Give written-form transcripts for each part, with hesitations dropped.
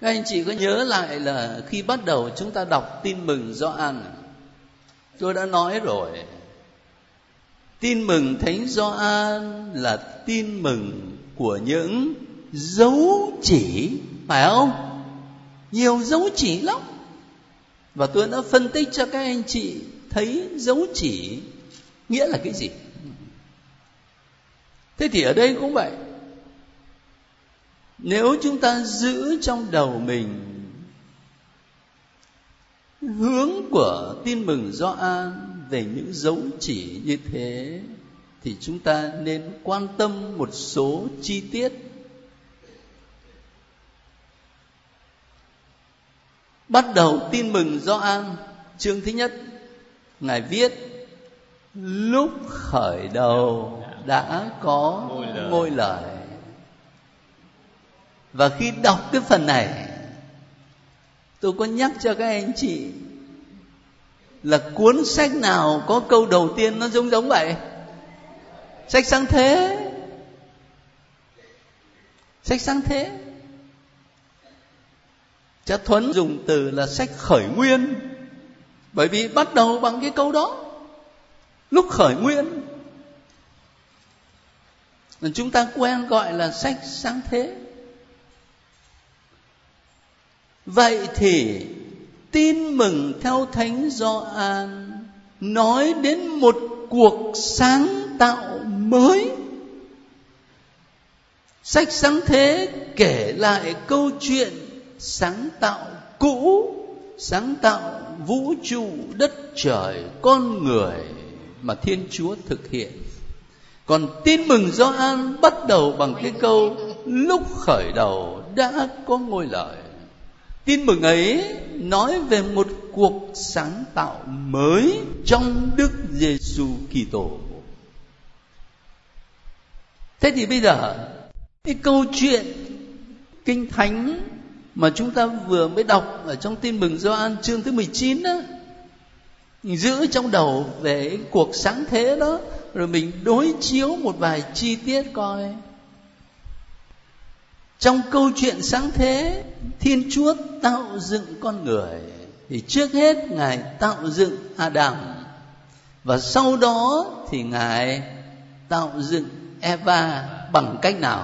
Các anh chị có nhớ lại là khi bắt đầu chúng ta đọc tin mừng Gioan, tôi đã nói rồi, tin mừng Thánh Gioan là tin mừng của những dấu chỉ, phải không? Nhiều dấu chỉ lắm. Và tôi đã phân tích cho các anh chị thấy dấu chỉ nghĩa là cái gì. Thế thì ở đây cũng vậy. Nếu chúng ta giữ trong đầu mình hướng của tin mừng Gioan về những dấu chỉ như thế, thì chúng ta nên quan tâm một số chi tiết. Bắt đầu tin mừng Gioan chương thứ nhất, Ngài viết: lúc khởi đầu đã có ngôi lời. Và khi đọc cái phần này, tôi có nhắc cho các anh chị là cuốn sách nào có câu đầu tiên nó giống vậy? Sách Sáng Thế. Sách Sáng Thế. Cha Thuấn dùng từ là sách khởi nguyên, bởi vì bắt đầu bằng cái câu đó, lúc khởi nguyên. Chúng ta quen gọi là sách Sáng Thế. Vậy thì tin mừng theo Thánh Gioan nói đến một cuộc sáng tạo mới. Sách Sáng Thế kể lại câu chuyện sáng tạo cũ, sáng tạo vũ trụ, đất trời, con người mà Thiên Chúa thực hiện. Còn tin mừng Gioan bắt đầu bằng cái câu lúc khởi đầu đã có ngôi lời. Tin mừng ấy nói về một cuộc sáng tạo mới trong Đức Giêsu Kitô. Thế thì bây giờ cái câu chuyện Kinh Thánh mà chúng ta vừa mới đọc ở trong tin mừng Gioan chương thứ 19 đó, giữ trong đầu về cuộc sáng thế đó, rồi mình đối chiếu một vài chi tiết coi. Trong câu chuyện sáng thế, Thiên Chúa tạo dựng con người, thì trước hết Ngài tạo dựng Adam, và sau đó thì Ngài tạo dựng Eva bằng cách nào?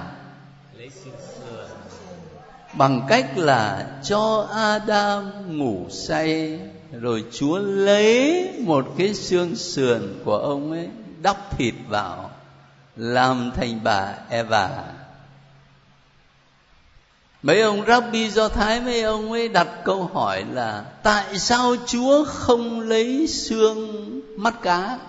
Bằng cách là cho Adam ngủ say, rồi Chúa lấy một cái xương sườn của ông ấy đắp thịt vào, làm thành bà Eva. Mấy ông Rabbi Do Thái, mấy ông ấy đặt câu hỏi là tại sao Chúa không lấy xương mắt cá?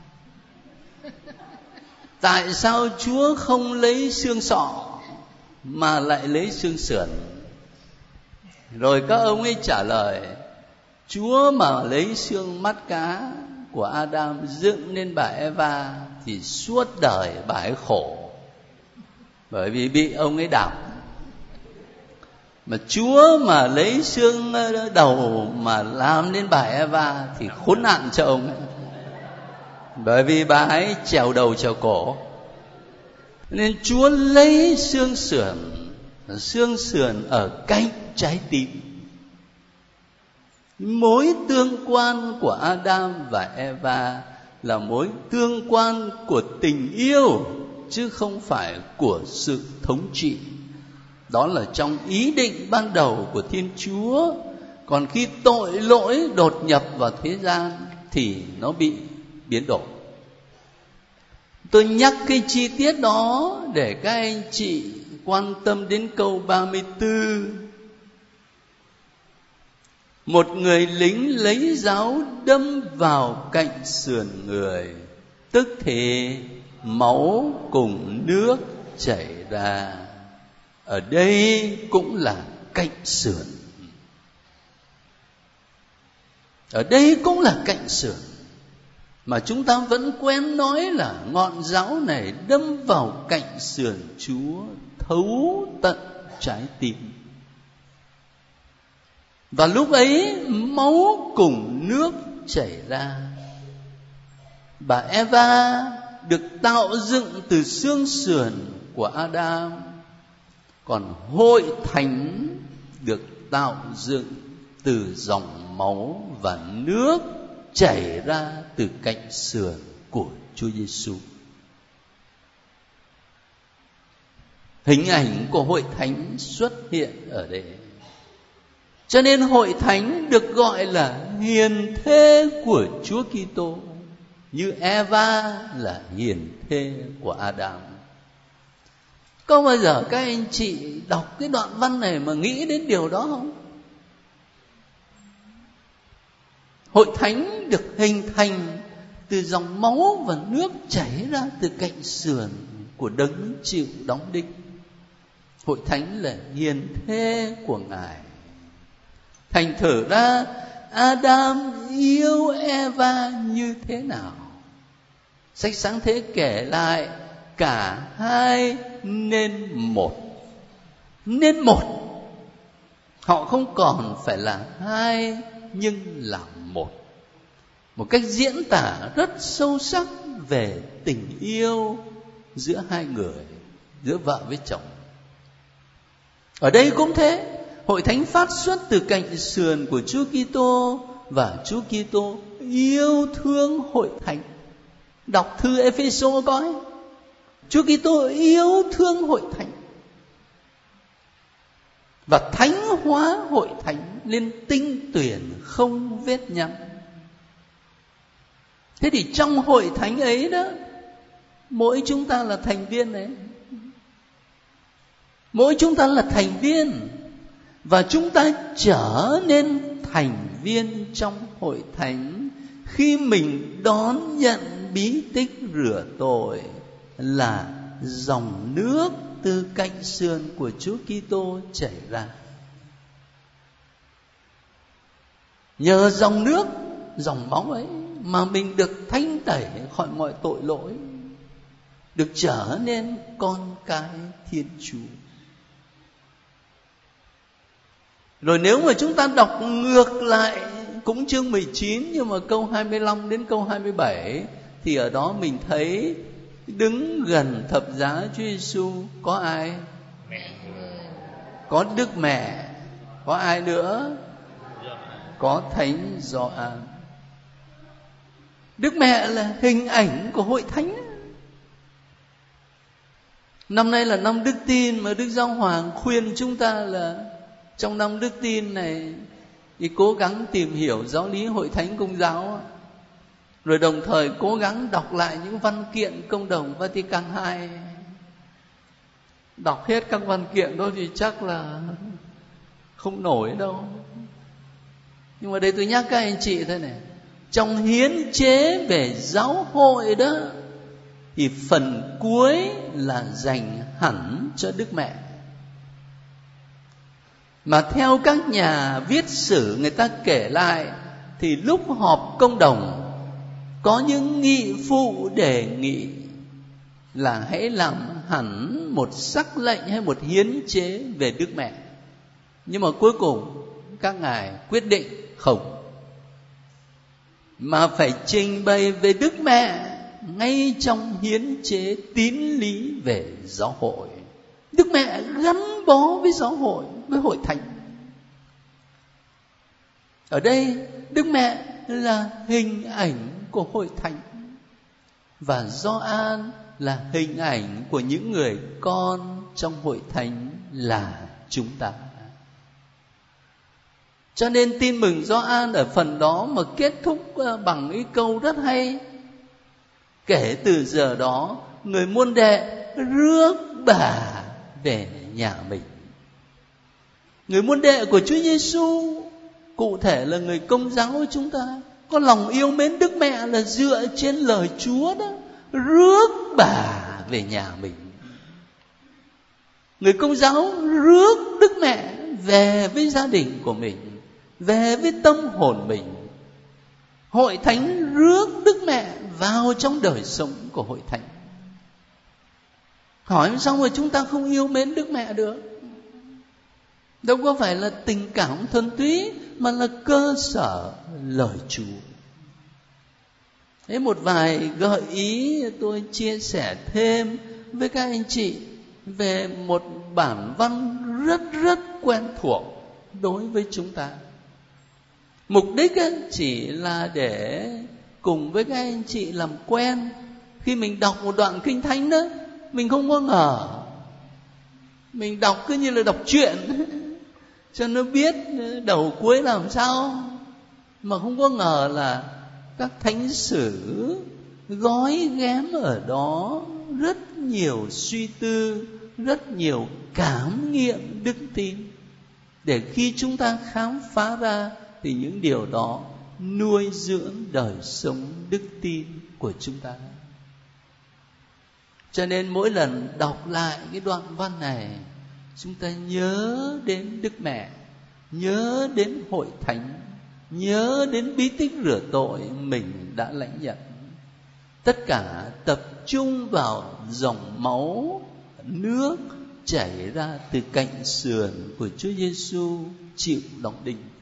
Tại sao Chúa không lấy xương sọ mà lại lấy xương sườn? Rồi các ông ấy trả lời: Chúa mà lấy xương mắt cá của Adam dựng nên bà Eva thì suốt đời bà ấy khổ, bởi vì bị ông ấy đạp. Mà Chúa mà lấy xương đầu mà làm nên bà Eva thì khốn nạn cho ông ấy, bởi vì bà ấy trèo đầu trèo cổ. Nên Chúa lấy xương sườn ở cạnh trái tim. Mối tương quan của Adam và Eva là mối tương quan của tình yêu, chứ không phải của sự thống trị. Đó là trong ý định ban đầu của Thiên Chúa. Còn khi tội lỗi đột nhập vào thế gian thì nó bị biến đổi. Tôi nhắc cái chi tiết đó để các anh chị quan tâm đến câu 34. Một người lính lấy giáo đâm vào cạnh sườn người, tức thì máu cùng nước chảy ra. Ở đây cũng là cạnh sườn. Ở đây cũng là cạnh sườn, mà chúng ta vẫn quen nói là ngọn giáo này đâm vào cạnh sườn Chúa, thấu tận trái tim. Và lúc ấy máu cùng nước chảy ra. Bà Eva được tạo dựng từ xương sườn của Adam, còn hội thánh được tạo dựng từ dòng máu và nước chảy ra từ cạnh sườn của Chúa Giêsu. Hình ảnh của hội thánh xuất hiện ở đây. Cho nên hội thánh được gọi là hiền thê của Chúa Kitô, như Eva là hiền thê của Adam. Có bao giờ các anh chị đọc cái đoạn văn này mà nghĩ đến điều đó không? Hội thánh được hình thành từ dòng máu và nước chảy ra từ cạnh sườn của đấng chịu đóng đinh. Hội thánh là hiền thê của Ngài. Thành thử ra Adam yêu Eva như thế nào? Sách Sáng Thế kể lại cả hai nên một. Nên một. Họ không còn phải là hai nhưng là một. Một cách diễn tả rất sâu sắc về tình yêu giữa hai người, giữa vợ với chồng. Ở đây cũng thế. Hội thánh phát xuất từ cạnh sườn của Chúa Kitô và Chúa Kitô yêu thương hội thánh. Đọc thư Ê-phê-sô coi. Chúa Kitô yêu thương hội thánh và thánh hóa hội thánh lên tinh tuyển không vết nhăn. Thế thì trong hội thánh ấy đó, mỗi chúng ta là thành viên đấy. Mỗi chúng ta là thành viên, và chúng ta trở nên thành viên trong hội thánh khi mình đón nhận bí tích rửa tội là dòng nước từ cạnh sườn của Chúa Kitô chảy ra. Nhờ dòng nước, dòng máu ấy mà mình được thanh tẩy khỏi mọi tội lỗi, được trở nên con cái Thiên Chúa. Rồi nếu mà chúng ta đọc ngược lại cũng chương 19 nhưng mà câu 25 đến câu 27 thì ở đó mình thấy đứng gần thập giá Chúa Giêsu có ai? Có Đức Mẹ. Có ai nữa? Có Thánh Gioan. Đức Mẹ là hình ảnh của hội thánh. Năm nay là năm Đức Tin mà Đức Giáo Hoàng khuyên chúng ta là trong năm Đức Tin này thì cố gắng tìm hiểu giáo lý hội thánh Công giáo, rồi đồng thời cố gắng đọc lại những văn kiện Công đồng Vatican II. Đọc hết các văn kiện đó thì chắc là không nổi đâu. Nhưng mà đây tôi nhắc các anh chị thế này, trong hiến chế về giáo hội đó thì phần cuối là dành hẳn cho Đức Mẹ. Mà theo các nhà viết sử người ta kể lại thì lúc họp công đồng có những nghị phụ đề nghị là hãy làm hẳn một sắc lệnh hay một hiến chế về Đức Mẹ. Nhưng mà cuối cùng các ngài quyết định không, mà phải trình bày về Đức Mẹ ngay trong hiến chế tín lý về giáo hội. Đức Mẹ gắn bó với giáo hội, với hội thánh. Ở đây Đức Mẹ là hình ảnh của hội thánh, và Gioan là hình ảnh của những người con trong hội thánh là chúng ta. Cho nên tin mừng Gioan ở phần đó mà kết thúc bằng cái câu rất hay: kể từ giờ đó người môn đệ rước bà về nhà mình. Người môn đệ của Chúa Giêsu, cụ thể là người Công giáo của chúng ta, có lòng yêu mến Đức Mẹ là dựa trên lời Chúa đó, rước bà về nhà mình. Người Công giáo rước Đức Mẹ về với gia đình của mình, về với tâm hồn mình. Hội thánh rước Đức Mẹ vào trong đời sống của hội thánh. Hỏi sao mà chúng ta không yêu mến Đức Mẹ được? Đâu có phải là tình cảm thuần túy, mà là cơ sở lời Chúa. Thế một vài gợi ý tôi chia sẻ thêm với các anh chị về một bản văn rất rất quen thuộc đối với chúng ta. Mục đích chỉ là để cùng với các anh chị làm quen. Khi mình đọc một đoạn kinh thánh đó, mình không có ngờ, mình đọc cứ như là đọc truyện cho nó biết đầu cuối làm sao, mà không có ngờ là các thánh sử gói ghém ở đó rất nhiều suy tư, rất nhiều cảm nghiệm đức tin, để khi chúng ta khám phá ra thì những điều đó nuôi dưỡng đời sống đức tin của chúng ta. Cho nên mỗi lần đọc lại cái đoạn văn này, chúng ta nhớ đến Đức Mẹ, nhớ đến hội thánh, nhớ đến bí tích rửa tội mình đã lãnh nhận. Tất cả tập trung vào dòng máu nước chảy ra từ cạnh sườn của Chúa Giêsu chịu đóng đinh.